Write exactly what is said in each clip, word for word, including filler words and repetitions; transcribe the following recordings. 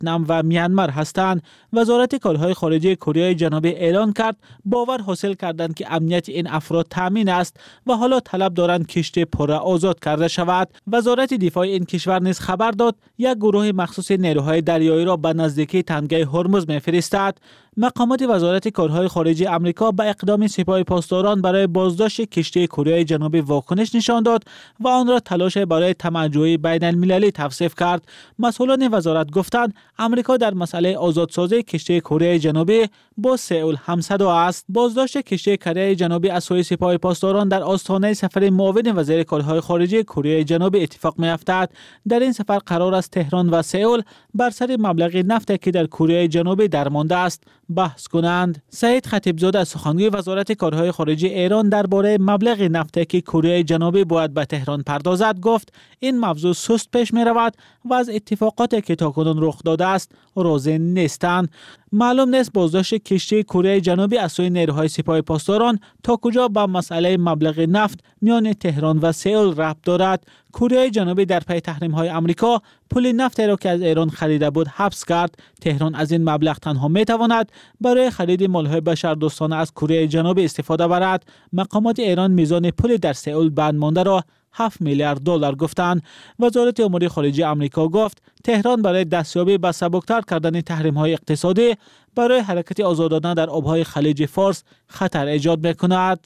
ویتنام و میانمار هستند. وزارت کارهای خارجه کره جنوبی اعلان کرد باور حاصل کردند که امنیت این افراد تامین است و حالا طلب دارند کشتی پر آزاد کرده شود. وزارت دفاع این کشور نیز خبر داد یک گروه مخصوص نیروهای دریایی را به نزدیکی تنگه هرمز می‌فرستد. مقامات وزارت کارهای خارجه آمریکا به اقدام سپاه پاسداران برای بازداشت کشتی کره جنوبی واکنش نشان داد و آن را تلاش برای طمع‌جویی بین المللی توصیف کرد. مسئولان وزارت گفتند آمریکا در مسئله آزادسازی کشتی کره جنوبی با سئول همصدا است. بازداشت کشتی کره جنوبی از سوی سپاه پاسداران در آستانه سفر معاون وزیر کارهای خارجه کره جنوبی اتفاق می‌افتد. در این سفر قرار است تهران و سئول بر سر مبلغ نفت که در کره جنوبی درمانده است بحث کنند. سعید خطیبزاده سخنگوی وزارت کارهای خارجه ایران درباره مبلغ نفت که کره جنوبی باید به تهران پردازد گفت این موضوع سست پیش می رود و از اتفاقاتی که تاکنون رخ داده است راضی نیستند. معلوم نیست بازداشت کشتی کره جنوبی از سوی نیروهای سپاه پاسداران تا کجا به مسئله مبلغ نفت میان تهران و سئول ربط دارد. کره جنوبی در پی تحریم‌های آمریکا پول نفت را که از ایران خریده بود حبس کرد. تهران از این مبلغ تنها میتواند برای خرید مال‌های بشردوستانه از کره جنوبی استفاده برد. مقامات ایران میزان پول در سئول بند مانده را هفت میلیارد دلار گفتند. وزارت امور خارجه آمریکا گفت تهران برای دستیابی به سبکتر کردن تحریم‌های اقتصادی برای حرکت آزادانه در آب‌های خلیج فارس خطر ایجاد می‌کند.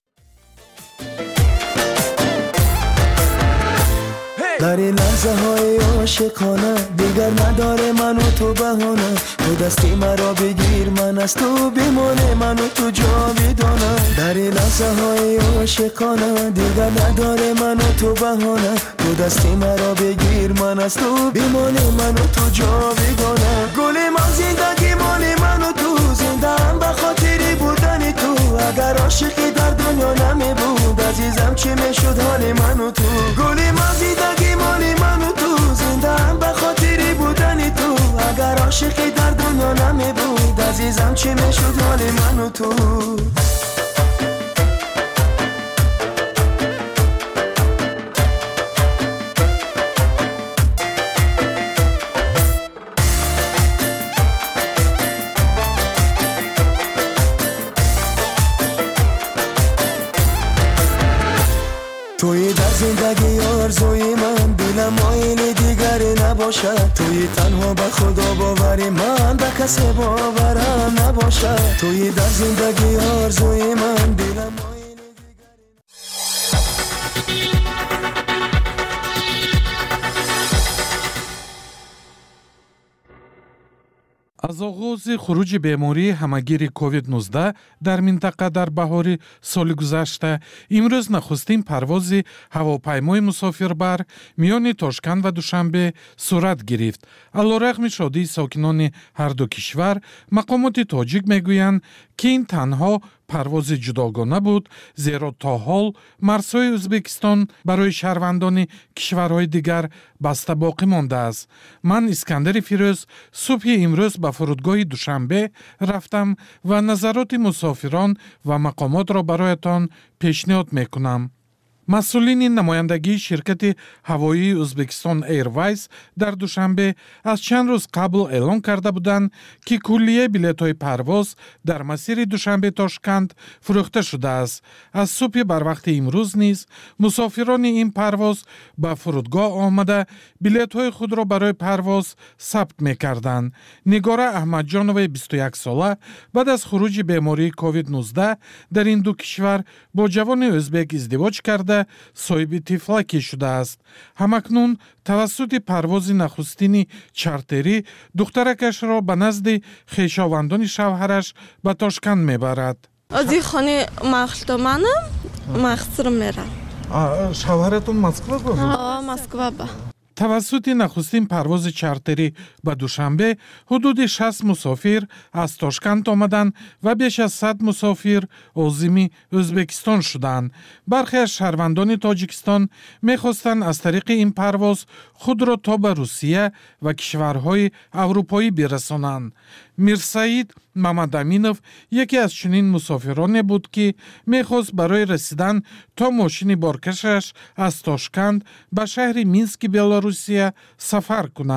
در این لحظه های عاشقانه دیگر نداره من و تو بهانه، تو دستی مرا بگیر من از تو بیمانه، من و تو جاویدانه. در این لحظه های عاشقانه دیگر نداره من و تو بهانه، تو دستی مرا بگیر من از تو بیمانه، من و تو جاویدانه. گل من زندگی مالی من و تو زنده هم به خاطری بودن تو، اگر عاشقی در دنیا نمی بود عزیزم چی میشد حال من و تو. گل من زندگی مالی من و تو زنده هم به خاطری بودن تو، اگر عاشقی در دنیا نمی بود عزیزم چی میشد حال من و تو. توی در زندگی آرزوی من دلم مایل دیگری نباشد، توی تنها به خدا باوری من به کسی باورم نباشد. توی در زندگی آرزوی من دلم مایل دیگری. از آغاز خروج بیماری همگیر کووید نوزده در منطقه در بهار سال گذشته، امروز نخستین پرواز هواپیمای مسافربر میان تاشکند و دوشنبه صورت گرفت. علیرغم شادی ساکنان هر دو کشور، مقامات تاجیک میگویند که این تنها پرواز جداگانه بود، زیرا تا حال مرزهای ازبکستان برای شهروندان کشورهای دیگر بسته باقی مانده است. من اسکندر فیروز صبح امروز به فرودگاه دوشنبه رفتم و نظرات مسافران و مقامات را برایتان پیشنهاد میکنم. مسئولین نمایندگی شرکت هوایی ازبکستان ایرویز در دوشنبه از چند روز قبل اعلام کرده بودند که کلیه بلیط‌های پرواز در مسیر دوشنبه تاشکند فروخته شده است. از صبح بر وقت امروز نیز مسافران این پرواز به فرودگاه آمده بلیط‌های خود را برای پرواز ثبت می‌کردند. نگاره احمدجانوی بیست و یک ساله بعد از خروج بیماری کووید نوزده در این دو کشور با جوان ازبک ازدواج کرده صاحب طفلکی شده است. همکنون توسط پرواز نخستین چارتری دخترکش را به نزد خویشاوندان شوهرش به تاشکند میبرد. از این خانه مخلطه منم مخصر میرم. شوهرتون مسکو بود؟ آه مسکو با. توسط نخستین پرواز چارتری به دوشنبه حدود شصت مسافر از تاشکند آمدند و بیش از صد مسافر عازم ازبکستان شدند. برخی از شهروندان تاجیکستان می‌خواستند از طریق این پرواز خود را تا به روسیه و کشورهای اروپایی برسانند. میرسعید محمدامینov یکی از چنین مسافران بود که می‌خواست برای رسیدن تا ماشین بارکشش از تاشکند به شهر مینسک بلاروسیه سفر کند.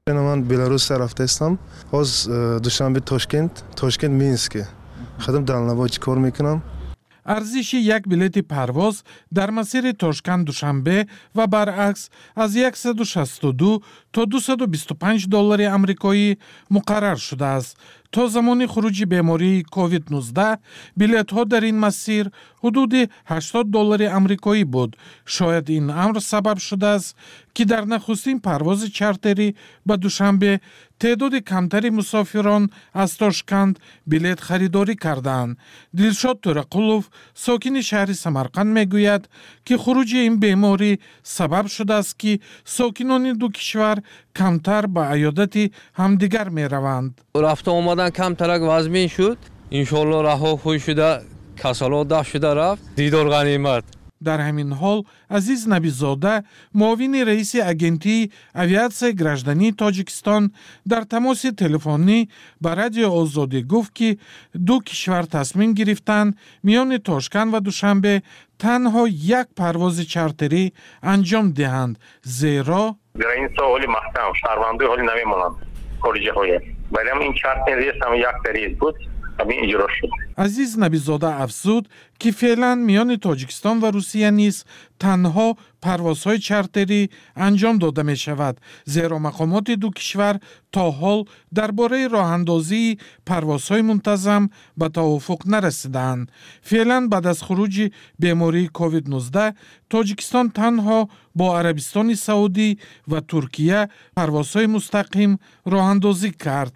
من بلاروس رفته استم از دوشنبه تاشکند تاشکند مینسک خدم دلنوا چی کار میکنم. ارزش یک بلیت پرواز در مسیر تاشکند دوشنبه و برعکس از صد و شصت و دو تا دویست و بیست و پنج دلار آمریکایی مقرر شده است. تا زمان خروج بیماری کووید نوزده بلیط ها در این مسیر حدود هشتاد دلار آمریکایی بود. شاید این امر سبب شده است که در نخستین پرواز چارتری به دوشنبه تعداد کمتری مسافران از تاشکند بلیط خریداری کردند. دلشاد تورقلوف ساکن شهر سمرقند میگوید که خروج این بیماری سبب شده است که ساکنان دو کشور کمتر به عیادت همدیگر می روند. رفت آمدن کمتر وزمین شد. انشالله رها خوش شده کسالات ده شده رفت. دیدار غنیمت. در همین حال عزیز نبیزاده معاون رئیس اجنسی اویاسیون گراجدانی تاجیکستان در تماس تلفنی با رادیو آزادی گفت که دو کشور تصمیم گرفتند میان تاشکند و دوشنبه تنها یک پرواز چارتری انجام دهند، زیرا در این سال محکم شهروندی حالی نمیمونند خارجی های ولی این چارتری هم یک طریق بود اجرا شد. عزیز نبیزاده افزود که فعلا میان تاجیکستان و روسیه نیز تنها پروازهای چارتری انجام داده می شود، زیرا مقامات دو کشور تا حال درباره راه اندازی پروازهای منتظم به توافق نرسیدند. فعلا بعد از خروج بیماری کووید نوزده تاجیکستان تنها با عربستان سعودی و ترکیه پروازهای مستقیم راه اندازی کرد.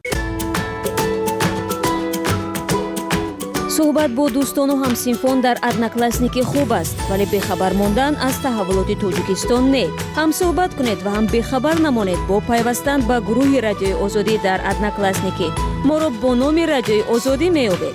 صحبت با دوستان و همسینفون در ادناکلاسنیکی خوب است، ولی بخبر موندن از تحولات تاجیکستان نه. هم صحبت کنید و هم بخبر نمانید با پیوستن به گروه رادیوی آزادی در ادناکلاسنیکی. ما را با نام رادیوی آزادی می‌یابید.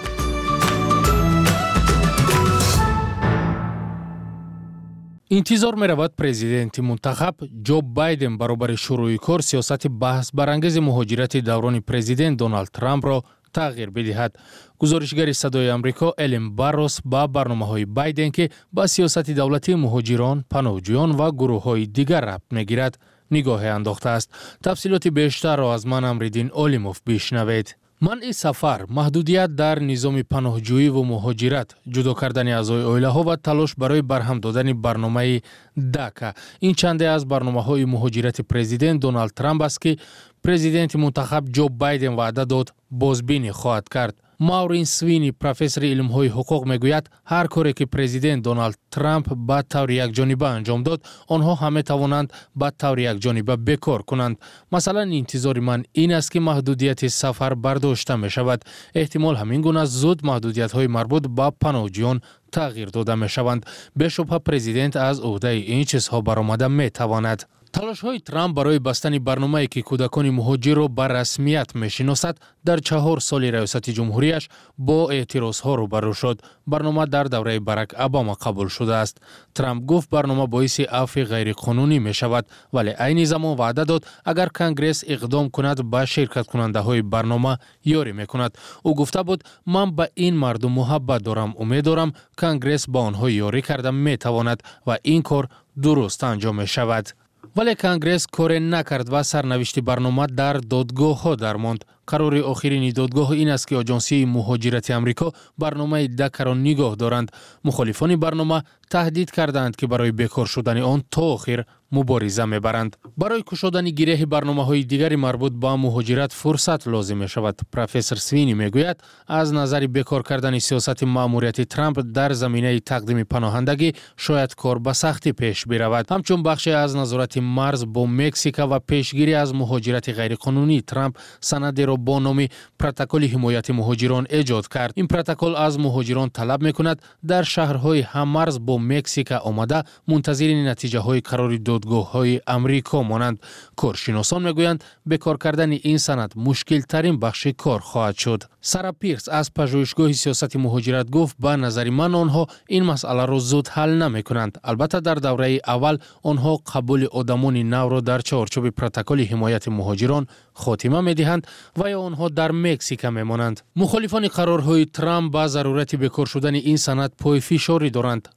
انتظار می‌رود پرزیدنت منتخب جو بایدن برابر شروع کار سیاست بحث برانگیز مهاجرت دوران پرزیدنت دونالد ترامپ را تغییر بدهد. گزارشگر صدای آمریکا الن باروس با برنامه‌های بایدن که با سیاست دولتی مهاجران، پناهجویان و گروه‌های دیگر ربط می‌گیرد نگاه انداخته است. تفصیلات بیشتر را از من امریدین اولیموف بشنوید. منع سفر، محدودیت در نظام پناهجویی و مهاجرت، جدا کردن اعضای عائله ها و تلاش برای برهم دادن برنامه داکا. این چند از برنامه‌های مهاجرت پرزیدنت دونالد ترامپ است که پرزیدنت منتخب جو بایدن وعده داد بازبینی خواهد کرد. ماورین سوینی پروفسور علم‌های حقوق میگوید هر کاری که پرزیدنت دونالد ترامپ با طور یکجانبه انجام داد آنها همه توانند با طور یکجانبه بکار کنند. مثلا انتظار من این است که محدودیت سفر برداشته می شود. احتمال همین گونه زود محدودیت‌های مربوط به پناهجویان تغییر داده می شوند. به شبه پرزیدنت از عهده این چیزها برآمده می تواند. تلاش های ترامپ برای بستن برنامه‌ای که کودکان مهاجر را به رسمیت می‌شناسد در چهار سال ریاست جمهوریش با اعتراض‌ها روبرو شد. برنامه در دوره باراک اوباما قبول شده است. ترامپ گفت برنامه باعث عفو غیرقانونی می‌شود، ولی عین زمان وعده داد اگر کنگره اقدام کند به شرکت کننده های برنامه یاری می‌کند. او گفته بود من به این مردم محبت دارم، امید دارم کنگره با آنها یاری کرده می‌تواند و این کار درست انجام می‌شود. ولی کنگره کار نکرد و سرنوشت برنامه در دادگاه ها در ماند. قرار آخرین دادگاه این است که آژانسی مهاجرت آمریکا برنامه داکا را نگاه دارند. مخالفان برنامه تهدید کردند که برای بیکار شدن آن تا آخر مبارزه میبرند. برای کشادن گره برنامه‌های دیگری مربوط به مهاجرت فرصت لازم می شود. پروفسور سوینی میگوید از نظر بیکار کردن سیاست مأموریت ترامپ در زمینه تقدیم پناهندگی شاید کار به سختی پیش برود. همچون بخشی از نظارت مرز با مکزیک و پیشگیری از مهاجرت غیرقانونی ترامپ سند را با نام پروتکل حمایت مهاجران ایجاد کرد. این پروتکل از مهاجران طلب میکند در شهرهای هممرز با مکزیک آمده منتظر نتیجه های قرار دادگاه های امریکا مانند. کارشناسان میگویند بیکار کردن این سند مشکل ترین بخش کار خواهد شد. سارا پیرس از پژوهشگاه سیاست مهاجرت گفت به نظر من آنها این مسئله را زود حل نمی کنند. البته در دوره اول آنها قبول آدمان نو را در چارچوب پروتکل حمایت مهاجران خاتمه می دهند و یا آنها در مکزیک می مانند. مخالفان قرارهای ترامپ با ضرورت بیکار شدن این سند پای فشاری دارند.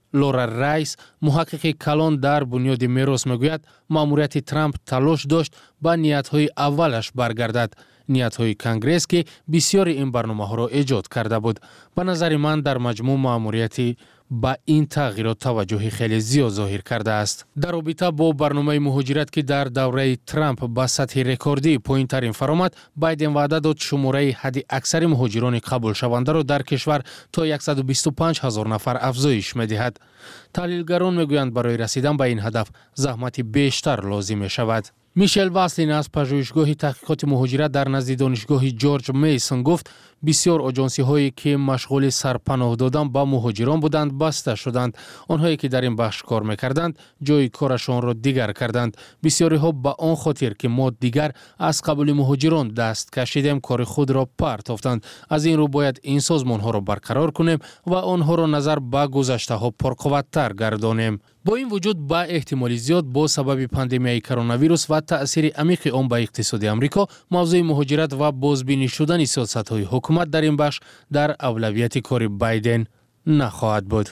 لورا رایس محقق کلان در بنیاد میراث میگوید ماموریت ترامپ تلاش داشت با نیت‌های اولش برگردد، نیت‌های کنگره که بسیار این برنامه‌ها را ایجاد کرده بود. به نظر من در مجموع ماموریتی با این تغییرات توجه خیلی زیاد ظاهر کرده است. در رابطه با برنامه مهاجرت که در دوره ترامپ با سطح رکوردی پایین‌ترین فرآمد، بایدن وعده داد شماره حد اکثر مهاجران قبول شونده را در کشور تا صد و بیست و پنج هزار نفر افزایش می‌دهد. تحلیلگران میگویند برای رسیدن به این هدف زحمت بیشتر لازم می‌شود. میشل واسلین از پژوهشگاه تحقیقات مهاجرت در نزد دانشگاه جورج میسون گفت بسیار آژانسی هایی که مشغول سرپناه دادن با مهاجران بودند بسته شدند. آنهایی که در این بخش کار میکردند جای کارشان را دیگر کردند. بسیاری ها با آن خاطر که ما دیگر از قبول مهاجران دست کشیدیم کار خود را پرتافتند. از این رو باید این سازمان ها را برقرار کنیم و آنها را نظر به گذشته ها پرقوت‌تر گردانیم. با این وجود با احتمال زیاد با سبب پاندمیای کرونا ویروس و تأثیر عمیق آن بر اقتصاد آمریکا، موضوع مهاجرت و بازبینی شدن سیاست‌های حکومت در این بخش در اولویت کار بایدن نخواهد بود.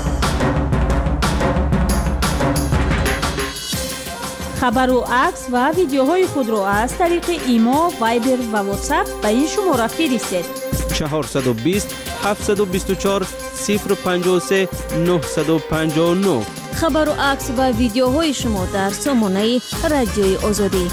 خبر و عکس و ویدیوهای خود را از طریق ایما، وایبر و واتساپ به این شماره فرستید. چهارصد و بیست هفتصد و بیست و چهار صفر پنجاه و سه نهصد و پنجاه و نه. خبر و عکس و ویدیوهای شما در سامانه رادیوی آزادی.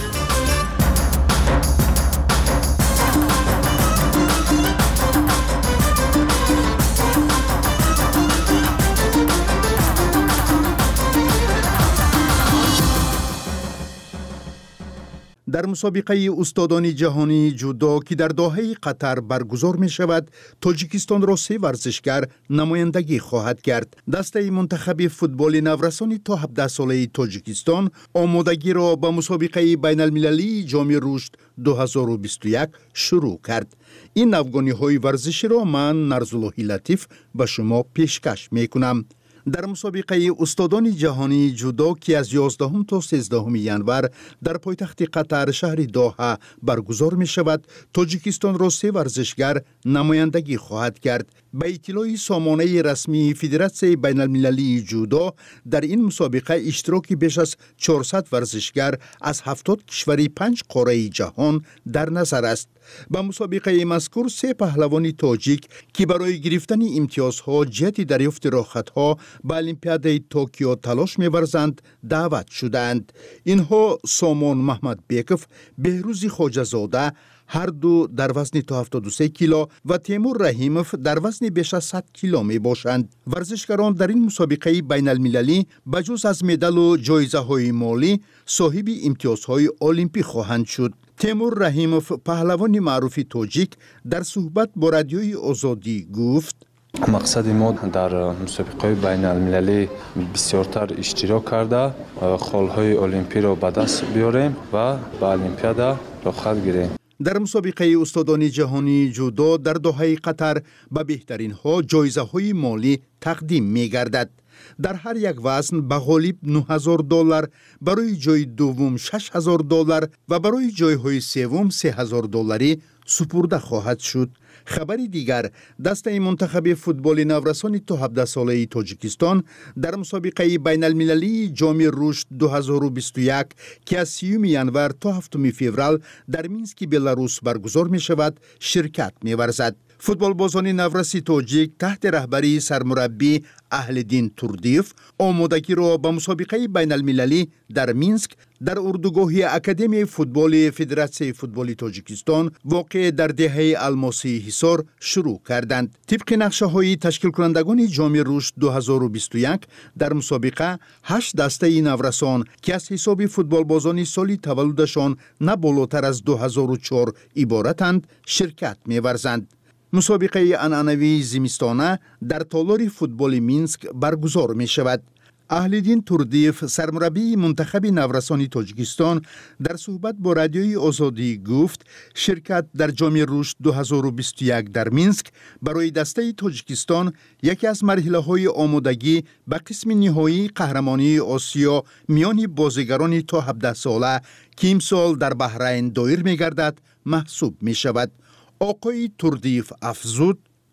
در مسابقه استادان جهانی جودو که در دوحه قطر برگزار می شود، تاجیکستان را سه ورزشگر نمایندگی خواهد کرد. دسته منتخب فوتبال نورسان تا هفده ساله تاجیکستان آمادگی را به مسابقه بین المللی جام رشد دو هزار و بیست و یک شروع کرد. این نوگانی های ورزشی را من نرزاللهی لطیف به شما پیشکش می کنم. در مسابقه استادان جهانی جودو که از یازدهم تا سیزدهم ینور در پایتخت قطر شهر دوحه برگزار می شود، تاجیکستان را سه ورزشگر نمایندگی خواهد کرد. به اطلاع سامانه رسمی فدراسیون بین المللی جودو، در این مسابقه اشتراک بیش از چهارصد ورزشگر از هفتاد کشور پنج قاره جهان در نظر است. به مسابقه مذکور سه پهلوان تاجیک که برای گرفتن امتیازها جهت دریافت راحتها به المپیاد توکیو تلاش می‌ورزند دعوت شدند. اینها سامان محمد بیکف، بهروز خواجه‌زاده هر دو در وزن تا هفتاد و سه کیلو و تیمور رحیموف در وزن بیش از صد کیلو می باشند. ورزشکاران در این مسابقه بین المللی بجز از مدال و جایزه های مالی صاحب امتیازهای المپی خواهند شد. تیمور رحیموف، پهلوان معروف تاجیک، در صحبت با رادیوی آزادی گفت: مقصد ما در مسابقه بین المللی بسیارتر اشتراک کرده خالهای المپی را به دست بیاریم و به المپیاد رخصت گیریم. در مسابقه استادان جهانی جودو در دوحه قطر به بهترین ها جایزه های مالی تقدیم می گردد. در هر یک وزن به غالب نه هزار دلار، برای جای دوم شش هزار دلار و برای جای های سوم سه هزار دلاری سپرده خواهد شد. خبری دیگر، دسته منتخب فوتبال نورسان تا هفده ساله تاجیکستان در مسابقه بین المللی جام رشد دو هزار و بیست و یک که از سیوم ینور تا هفتم فوریه در مینسک بلاروس برگزار می شود شرکت می ورزد. فوتبال بازان نورسی تاجیک تحت رهبری سرمربی اهلدین توردیف آمادگی را به مسابقه بین المللی در مینسک در اردوگاه اکادمی فوتبال فدراسیون فوتبال تاجیکستان واقع در دهه الماسی حصار شروع کردند. طبق نقشه های تشکیل کنندگان جام رشد دو هزار و بیست و یک در مسابقه هشت دسته نورسان که از حساب فوتبال بازان سالی تولدشان نه بالاتر از دو هزار و چهار عبارتند شرکت می‌ورزند. مسابقه عنعنوی زمستانه در تالار فوتبال مینسک برگزار می شود. اهلدین توردیف، سرمربی منتخب نورسان تاجیکستان، در صحبت با رادیوی آزادی گفت شرکت در جام رشد دو هزار و بیست و یک در مینسک برای دسته تاجیکستان یکی از مرحله های آمادگی به قسم نهایی قهرمانی آسیا میان بازیگران تا هفده ساله که امسال در بحرین دایر می گردد محسوب می شود. آقای توردیف افزود: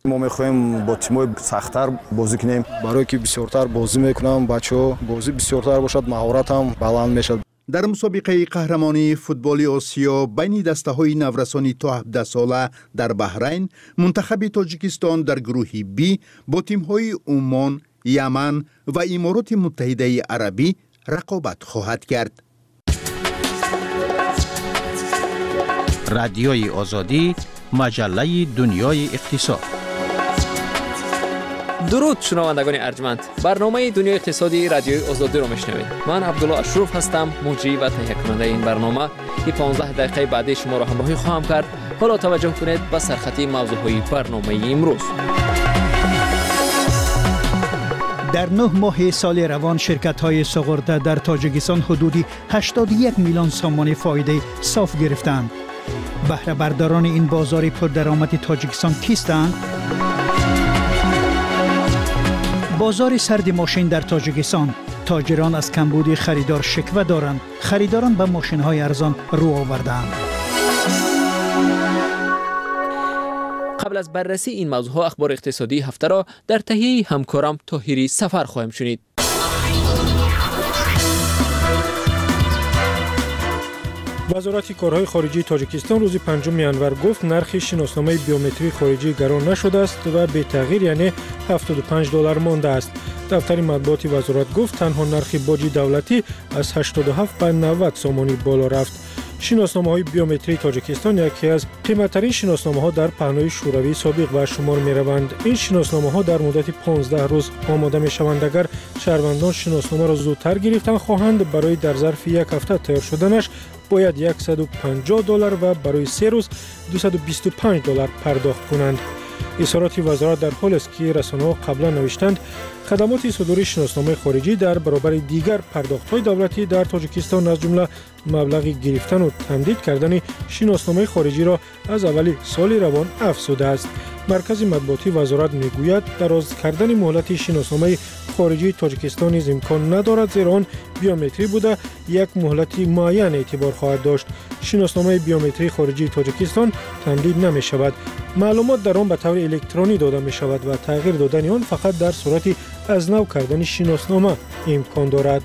ما میخوایم با تیم‌های سخت‌تر بازی کنیم برای که بسیارتر بازی میکنم بچه‌ها بازی بسیارتر باشد مهارت هم بلند میشد. در مسابقه قهرمانی فوتبال آسیا بین دسته‌های نورسانی تا هفده ساله در بحرین، منتخب تاجیکستان در گروه بی با تیم‌های عمان، یمن و امارات متحده عربی رقابت خواهد کرد. رادیوی آزادی، مجله دنیای اقتصاد. درود شنوندگان ارجمند، برنامه دنیای اقتصادی رادیوی آزادی رو میشنوید. من عبدالله اشرف هستم، مجری و تهیه کننده این برنامه که پانزده دقیقه بعدی شما را همراهی خواهم کرد. حالا توجه کنید به سرخطی موضوعهای برنامه امروز. در نه ماه سال روان شرکت‌های سوغورده در تاجیکستان حدودی هشتاد و یک میلیون سومانی فایده صاف گرفتند. بهره برداران این بازار پردرآمد تاجیکستان کیستند؟ بازار سرد ماشین در تاجیکستان، تاجران از کمبود خریدار شکوه دارند. خریداران به ماشین‌های ارزان رو آوردند. قبل از بررسی این موضوع اخبار اقتصادی هفته را در تهیه همکارم طاهری سفر خواهیم شنید. وزارت کارهای خارجی تاجیکستان روز پنجم ژانویه گفت نرخ شناسنامه بیومتری خارجی گران نشده است و به تغییر یعنی هفتاد و پنج دلار مانده است. دفتر مطبوعات وزارت گفت تنها نرخ باج دولتی از هشتاد و هفت به نود سومانی بالا رفت. شناسنامه‌های بیومتری تاجیکستان یکی از قیمت‌ترین شناسنامه‌ها در پهنای شوروی سابق به شمار می‌روند. این شناسنامه‌ها در مدت پانزده روز آماده می‌شوند. اگر شهروندان شناسنامه را زودتر گرفتن خواهند برای در ظرف یک هفته تیار شدنش باید صد و پنجاه دلار و برای سه روز دویست و بیست و پنج دلار پرداخت کنند. اظهارات وزارت در حالی است که رسانه‌ها قبلا نوشتند خدمات صدور شناسنامه خارجی در برابر دیگر پرداخت‌های دولتی در تاجیکستان از جمله مبلغ گرفتن و تمدید کردن شناسنامه خارجی را از اول سال روان افزوده است. مرکز مطبوعاتی وزارت میگوید دراز کردن مهلت شناسنامه خارجی تاجیکستان نیز امکان ندارد زیرا آن بیومتری بوده یک مهلت معین اعتبار خواهد داشت. شناسنامه بیومتری خارجی تاجیکستان تمدید نمی شود. معلومات در آن به طور الکترونی داده می شود و تغییر دادن آن فقط در صورت از نو کردن شناسنامه امکان دارد.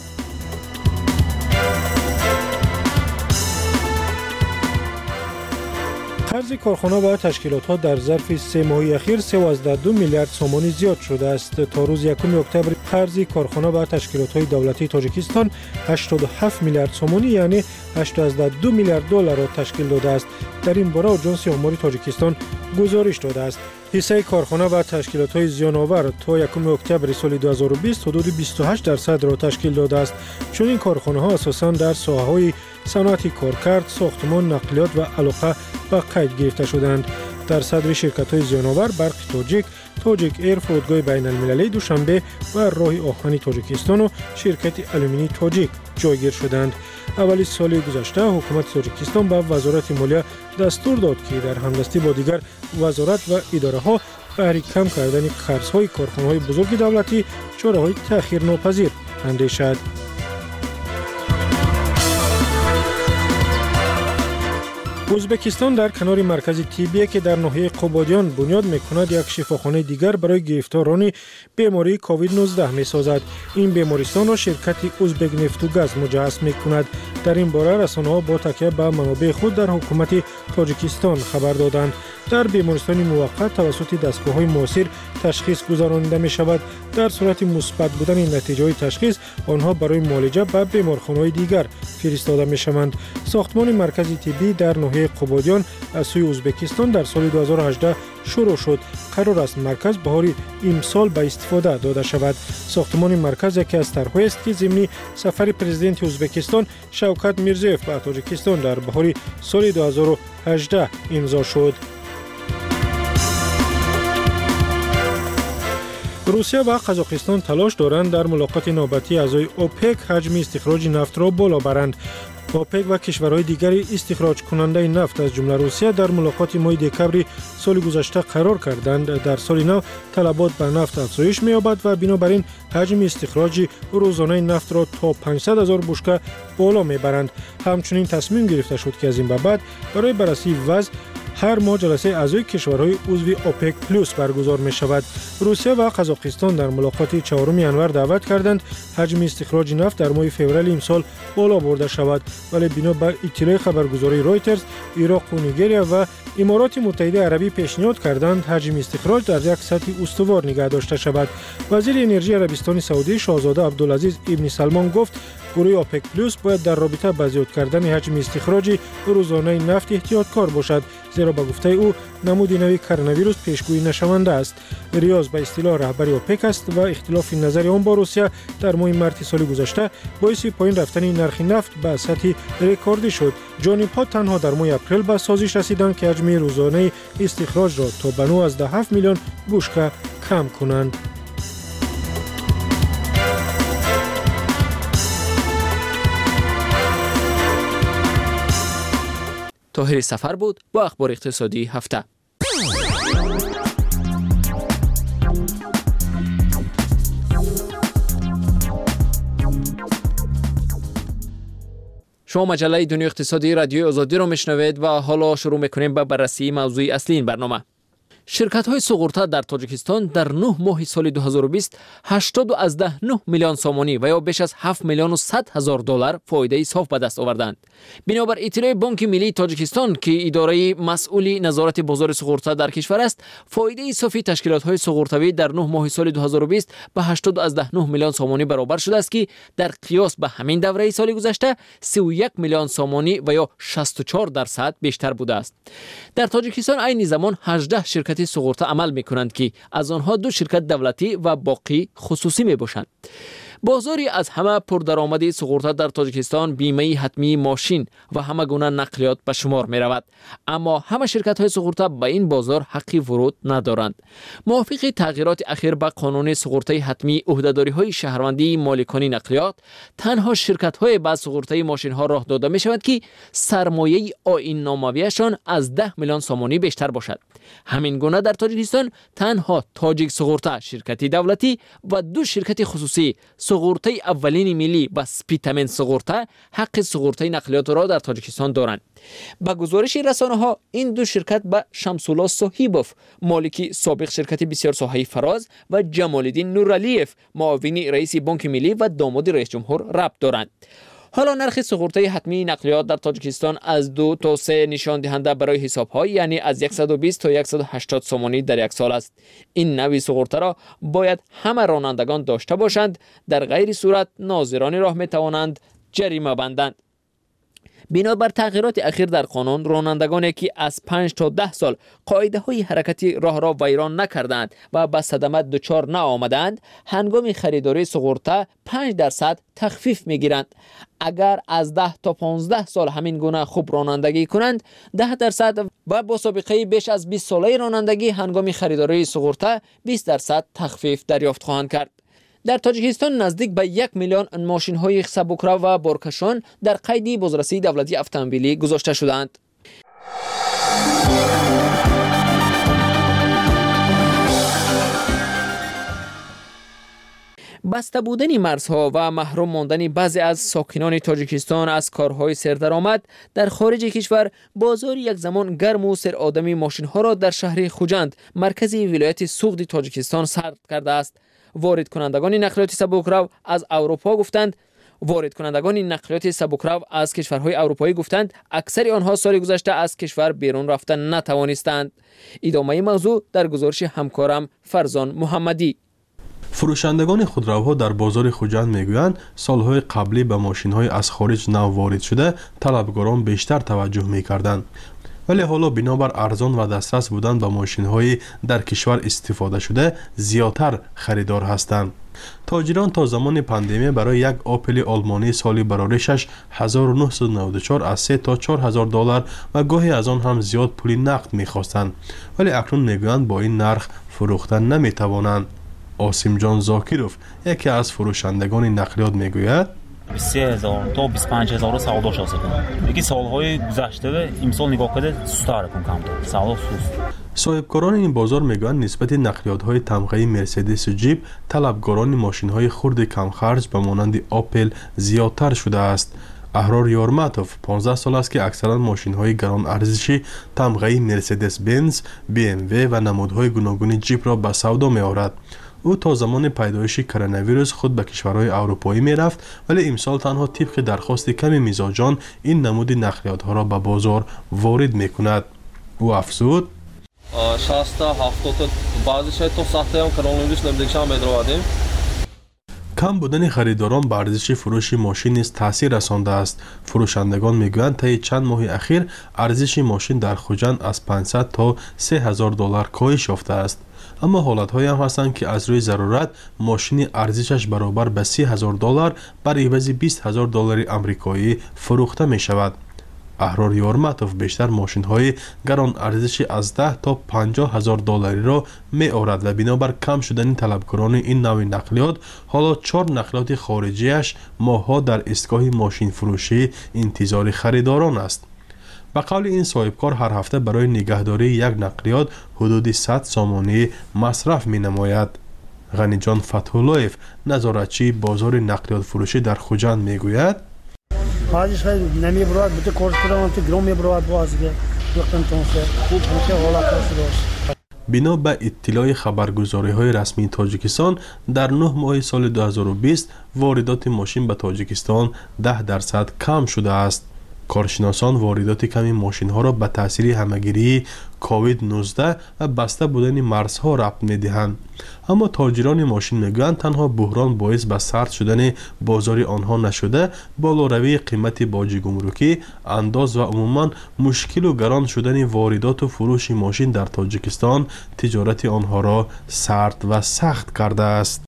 قرض کارخانه و تشکیلات‌ها در ظرف سه ماه اخیر سیزده و دو میلیارد سومانی زیاد شده است. تا روز یکم اکتبر قرض کارخانه و تشکیلات‌های دولتی تاجیکستان هشتاد و هفت میلیارد سومانی یعنی هشتاد و دو میلیارد دلار را تشکیل داده است. در این باره آژانس آماری تاجیکستان گزارش داده است. حصه کارخانه و تشکیلات‌های زیان‌آور تا یکم اکتبر سال دو هزار و بیست حدود بیست و هشت درصد را تشکیل داده است. چون این کارخانه‌ها اساساً در ساحه‌های صنعت کارکرد، ساختمان، نقلیات و علاقه به قید گرفته شدند. در صدر شرکت‌های زیان‌آور برق تاجیک، تاجیک ایر، فرودگاه بین‌المللی دوشنبه و راه آهنی تاجیکستان و شرکت آلومینی تاجیک جایگیر شدند. اولی سال گذشته حکومت تاجیکستان به وزارت مالیه دستور داد که در همدستی با دیگر وزارت و اداره‌ها برای کم کردن خرج‌های کارخانه‌های بزرگ دولتی چاره‌های تأخیرناپذیر اندیشد. ازبکستان در کنار مرکز طبی که در ناحیه قبادیان بنیاد می‌کند یک شفاخانه دیگر برای گرفتاران بیماری کووید نوزده می‌سازد. این بیمارستان را شرکت ازبک نفت و گاز مجهز می‌کند. در این باره رسانه‌ها با تکیه به منابع خود در حکومت تاجیکستان خبر دادند. در بیمارستان موقت توسط دستگاه‌های معاصر تشخیص گذرانیده می‌شود. در صورت مثبت بودن نتیجه‌های تشخیص آنها برای معالجه به بیمارخانه‌های دیگر فرستاده می‌شوند. ساختمان مرکز طبی در ناحیه قبادیان از سوی ازبکستان در سال دو هزار و هجده شروع شد. قرار است مرکز بهار امسال به استفاده داده شود. ساختمان مرکز یکی از طرح‌هایی است که ضمن سفر پرزیدنت ازبکستان شوکت میرزیوف به تاجیکستان در بهار سال دو هزار و هجده امضا شد. روسیه و قزاقستان تلاش دارند در ملاقات نوبتی اعضای اوپک حجم استخراج نفت را بالا برند. اوپک و کشورهای دیگری استخراج کننده نفت از جمله روسیه در ملاقات ماه دکمبر سال گذشته قرار کردند. در سال نو طلبات به نفت افزایش می‌یابد و بنابراین حجم استخراج روزانه نفت را تا پانصد هزار بشکه بالا می‌برند. همچنین تصمیم گرفته شد که از این به بعد برای بررسی وضع هر ماه جلسه اعضای کشورهای عضو اوپک پلوس برگزار می شود. روسیه و قزاقستان در ملاقات چهارم ینور دعوت کردند حجم استخراج نفت در ماه فوریه امسال بالا برده شود، ولی بنا به اطلاع خبرگزاری رویترز، عراق و نیگریا و امارات متحده عربی پیشنهاد کردند حجم استخراج در یک سطح استوار نگه داشته شود. وزیر انرژی عربستان سعودی شاهزاده عبدالعزیز ابن سلمان گفت گروه اوپک پلوس باید در رابطه با زیاد کردن حجم استخراج روزانه نفت احتیاطکار باشد، زیرا به گفته او نمود نوی کرونا ویروس پیشگویی نشونده است. ریاض به اصطلاح رهبر اوپک است و اختلاف نظر آن با روسیه در ماه مارس سال گذشته باعث پایین رفتن نرخ نفت به سطح رکوردی شد. جانب‌ها تنها در ماه اپریل به سازش رسیدند که حجم روزانه استخراج را تا به نوزده و هفت میلیون بشکه کم کنند. طاهر سفر بود با اخبار اقتصادی هفته. شما مجله دنیای اقتصادی رادیوی آزادی رو میشنوید و حالا شروع میکنیم با بررسی موضوع اصلی این برنامه. شرکت‌های سوغورتا در تاجیکستان در نه ماه سال دو هزار و بیست هشتاد و از ده نه میلیون سومانی و یا بیش از هفت میلیون و صد هزار دلار فایده صاف به دست آوردند. بنابر اطلاع بانک ملی تاجیکستان که اداره مسئول نظارت بازار سوغورتا در کشور است، فایده صافی تشکیلات‌های سوغورتاوی در نه ماه سال دو هزار و بیست به هشتاد و از ده نه میلیون سومانی برابر شده است که در قیاس به همین دوره سال گذشته سی و یک میلیون سومانی و یا شصت و چهار درصد بیشتر بوده است. در تاجیکستان عین زمان هجده شرکت سوغورتا عمل میکنند که از آنها دو شرکت دولتی و باقی خصوصی می باشند. بازاری از همه پردرآمدی سوغورتا در تاجیکستان بیمه حتمی ماشین و همه گونه نقلیات به شمار می رود، اما همه شرکت های سوغورتا به این بازار حقی ورود ندارند. موافق تغییرات اخیر به قانون سوغورتای حتمی عهدهداری های شهروندی مالکانی نقلیات، تنها شرکت های با سوغورتای ماشین ها راه داده می شود که سرمایه آیین نامویشان از ده میلیون سومانی بیشتر باشد. همین گونه در تاجیکستان تنها تاجیک سوغورتا شرکتی دولتی و دو شرکت خصوصی سوغورتای اولین ملی و سپیتامن سوغورتا حق سوغورتای نقلیات را در تاجیکستان دارند. با گزارش رسانه ها این دو شرکت به شمس‌الله صاحبوف مالکی سابق شرکت بسیار ساحه فراز و جمال‌الدین نورعلیف معاون رئیس بانک ملی و داماد رئیس جمهور ربط دارند. حالا نرخ سوغورتای حتمی نقلیات در تاجیکستان از دو تا سه نشان دهنده برای حساب‌ها، یعنی از صد و بیست تا صد و هشتاد سومانی در یک سال است. این نوع سوغورتا را باید همه رانندگان داشته باشند، در غیر صورت ناظران راه می‌توانند جریمه بندند. بنابر تغییرات اخیر در قانون، رانندگانی که از پنج تا ده سال قاعده های حرکتی راه را ویران نکردند و به صدمه دچار نآمدند، هنگام خریداری سوغورتا پنج درصد تخفیف میگیرند. اگر از ده تا پانزده سال همین گونه خوب رانندگی کنند، ده درصد و با سابقه بیش از بیست ساله رانندگی هنگام خریداری سوغورتا بیست درصد تخفیف دریافت خواهند کرد. در تاجیکستان نزدیک به یک میلیون ماشین های سبکرو و بارکشان در قید بازرسی دولتی اتومبیلی گذاشته شدند. بسته بودن مرزها و محروم ماندن بعضی از ساکنان تاجیکستان از کارهای سردرآمد در خارج کشور، بازار یک زمان گرم و سر آدمی ماشین ها را در شهر خوجند مرکز ولایت سوغد تاجیکستان سرد کرده است. وارد کنندگان نقلیات سبکرو از اروپا گفتند وارد کنندگان نقلیات سبکرو از کشورهای اروپایی گفتند اکثر آنها سال گذشته از کشور بیرون رفتن نتوانستند. ادامه موضوع در گزارش همکارم فرزان محمدی. فروشندگان خودروها در بازار خوجند میگویند سالهای قبلی به ماشین‌های از خارج نو وارد شده طلبگاران بیشتر توجه میکردند، ولی حالا بنابر ارزان و دسترس بودن به ماشین‌های در کشور استفاده شده زیادتر خریدار هستند. تاجران تا زمان پاندمی برای یک آپل آلمانی سالی برآوردش هزار و نهصد و نود و چهار از سه تا چهار هزار دلار و گاهی از آن هم زیاد پول نقد می‌خواستند، ولی اکنون میگویند با این نرخ فروختن نمی‌توانند. آسیم جان زاکیروف یکی از فروشندگان نقلیات میگوید سه هزار تا بیست و پنج هزار سودا شده کنم. یکی سالهای گذشته و امسال نگاه کرده سست‌تر کن کم تو. سودا سست. صاحبکاران این بازار میگویند نسبت نقلیات‌های تمغه‌ای مرسدس و جیپ طلبگاران ماشین‌های خرد کم خرج به مانند آپل زیادتر شده است. احرار یارمتوف پانزده سال است که اکثرا ماشین های گران ارزشی تمغه مرسدس بنز، بی ام وی و نمودهای گوناگون جیپ را به سودا می آورد. او تا زمان پیدایش کرونا ویروس خود به کشورهای اروپایی می رفت، ولی امسال تنها طبق درخواست کمی میزاجان این نمود نقلیات ها را به بازار وارد می کند. او افزود: شصت تا هفتاد تا بعضیش تا صد تا هم کرونا ویروس نمیدیشم بدروادیم. کم بودن خریداران به ارزش فروش ماشین نیز تاثیر رسانده است. فروشندگان میگویند طی چند ماه اخیر ارزش ماشین در خوجند از پانصد تا سه هزار دلار کاهش یافته است. اما حالت‌هایی هم هستند که از روی ضرورت ماشین ارزشش برابر به سی هزار دلار بر عوض بیست هزار دلار آمریکایی فروخته می شود. احرار یارمتوف بیشتر ماشین های گران ارزش از ده تا پنجاه هزار دلاری را می آورد و بنابر کم شدن طلبکاران این نوع نقلیات حالا چهار نقلیات خارجیش ماه‌ها در ایستگاه ماشین فروشی انتظار خریداران است. به قول این صاحبکار هر هفته برای نگهداری یک نقلیات حدود صد سامانی مصرف می نماید. غنی جان فتح‌الله‌یف نظارتچی بازار نقلیات فروشی در خوجند می گوید: بعضیش خیلی نمیبرد بده کورس کردم تو گرام میبرد بازگه وقتن تونسه خوب میشه حالا خوش. بنا به اطلاع خبرگزاری های رسمی تاجیکستان در نه ماه سال دو هزار و بیست واردات ماشین به تاجیکستان ده درصد کم شده است. کارشناسان واردات کمی ماشین ها را به تاثیر همهگیری کووید نوزده و بسته بودن مرزها ربط می دهند. اما تاجران ماشین میگویند تنها بحران باعث به سرد شدن بازار آنها نشده، بالاروی قیمت باج گمرکی، انداز و عموما مشکل و گران شدن واردات و فروش ماشین در تاجیکستان تجارت آنها را سرد و سخت کرده است.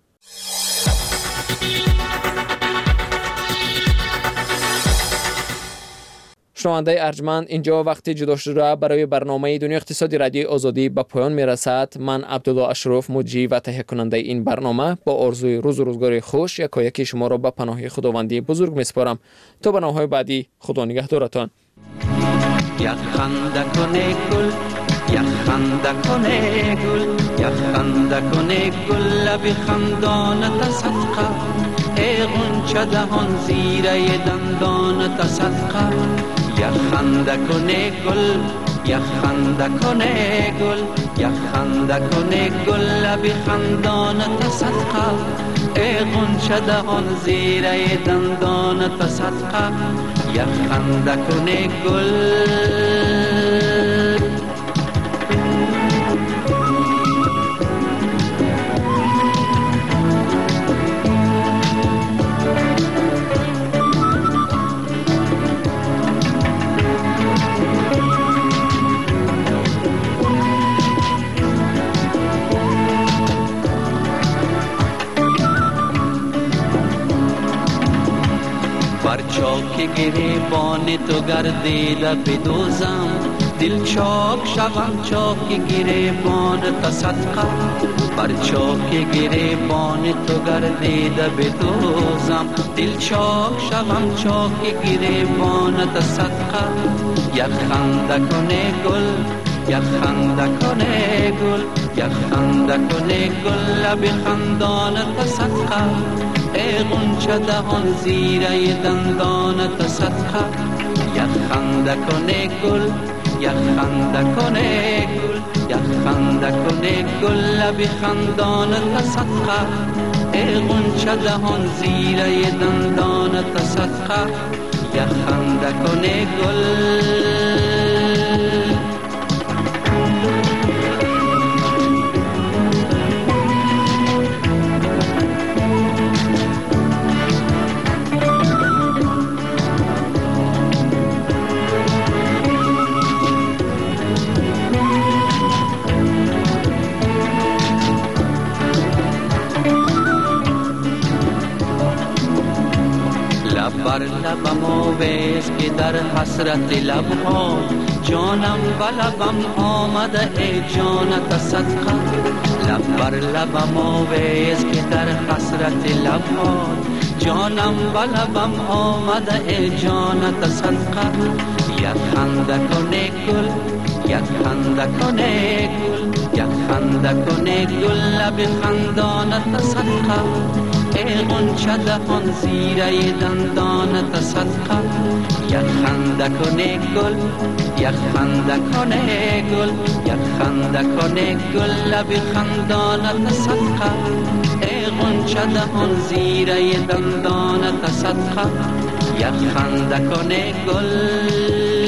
شنونده ارجمند، اینجا وقتی جدا شده برای برنامه دنیای اقتصادی رادیوی آزادی به پایان میرسد. من عبدالله اشرف مجری و تهیه کننده این برنامه با آرزوی روز و روزگار خوش یکایک شما را به پناه خداوندی بزرگ میسپارم. تا برنامه‌های بعدی خدا نگهدارتان. یک خنده کنه گل، یک خنده کنه گل، یک خنده کنه گل لب خندانت صدقه، ای غنچه دهان زیره دندانت صدقه. یک خنده کنه گل، یک خنده کنه گل، یک خنده کنه گل لب خندانت صدقه، ای غنچه دهان زیره دندانت صدقه. یک خنده کنه گل. چاک گریبان تو گردیده بدوزم، دل چاک شوم چاک گریبان تا صدقه. بر چاک گریبان تو گردیده بدوزم، دل چاک شوم چاک گریبان تا صدقه. یک خنده کنه گل، یک خنده کنه گل، یک خنده کنه گل لب خندان تا صدقه، ای غنچه دهان زیره دندانت صدقه. یک خنده کنه گل، یک خنده کنه گل، یک خنده کنه گل لب خندانت صدقه، ای غنچه دهان زیره دندانت صدقه. یک خنده کنه گل. بر لبم آویز که در حسرت لبها، جانم به لبم آمده ای جانت صدقه. لب بر لبم آویز که در حسرت لبها، جانم به لبم آمده ای جانت صدقه. یک خنده کنه گل، یک خنده کنه گل، یک خنده کنه گل لب خندانت صدقه، ای غنچه دهان زیره دندانت صدقه یک خنده کنه گل یک خنده کنه گل یک خنده کنه گل لب خندانت صدقه ای غنچه دهان زیره دندانت صدقه یک خنده کنه گل